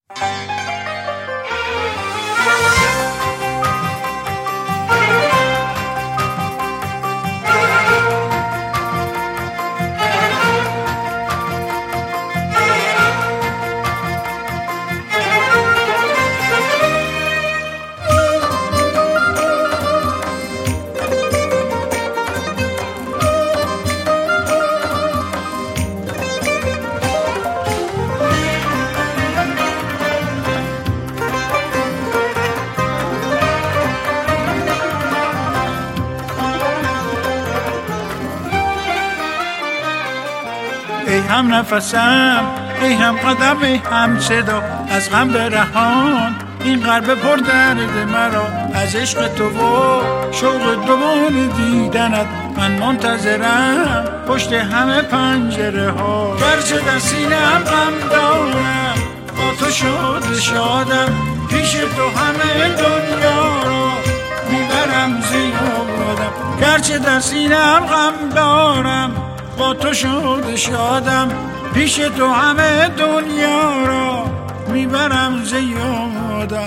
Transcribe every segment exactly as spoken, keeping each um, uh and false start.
ای هم نفسم، ای هم قدم، ای هم صدا، از غم برهان این قلب پر درد مرا. از عشق تو و شوق دوباره دیدنت من منتظرم پشت همه پنجره ها. گرچه در سینه‌ام غم دارم، با تو شاد شادم، پیش تو همه دنیا را میبرم زیادم. گرچه در سینه‌ام غم دارم، با تو شاد شادم، پیش تو همه دنیا را میبرم زیادم.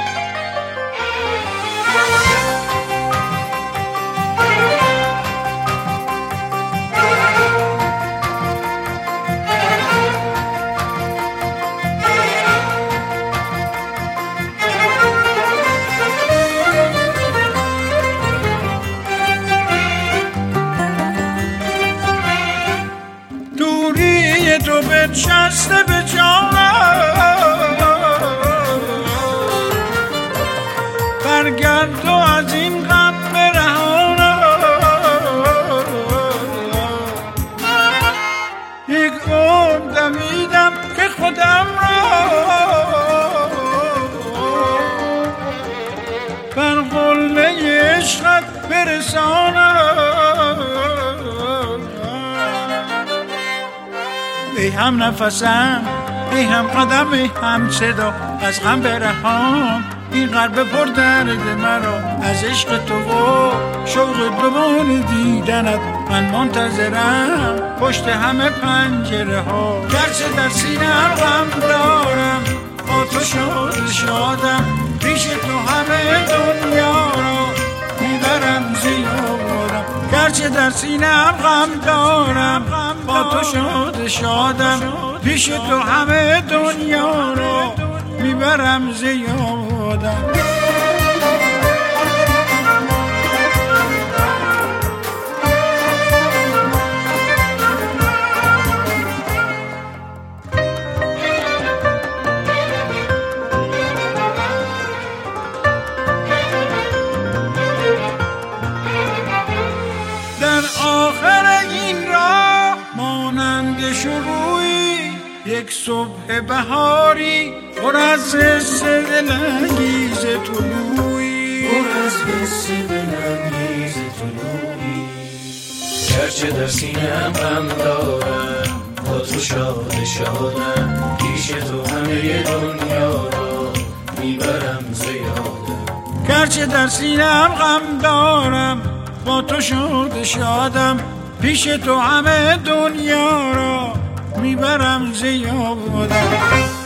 دوری تو بنشسته به جانم، برگرد و از این غم برهانم. یک عمر دویدم که خودم را بر قله عشقت برسانم. ای هم نفسم، ای هم قدم، ای هم صدا، از غم برهان این قلب پر درد مرا. از عشق تو و شوق دوباره دیدنت من منتظرم پشت همه پنجره ها. گرچه در سینه‌ام غم دارم، با تو شاد شادم، پیش تو همه دنیا را میبرم زیادم. گرچه در سینه‌ام غم دارم، با تو شاد شادم، پیش تو همه دنیا را میبرم زیادم. در آخر این راه مانند شروعی یک صبح بهاری پر از حس دلانگیز طلوعی، پر از حس دلانگیز طلوعی. گرچه در سینه‌ام غم دارم، با تو شاد شادم، پیش تو همه دنیا را میبرم زیادم. گرچه در سینه‌ام غم دارم، با تو شاد شادم، پیش تو همه دنیا را میبرم زیادم.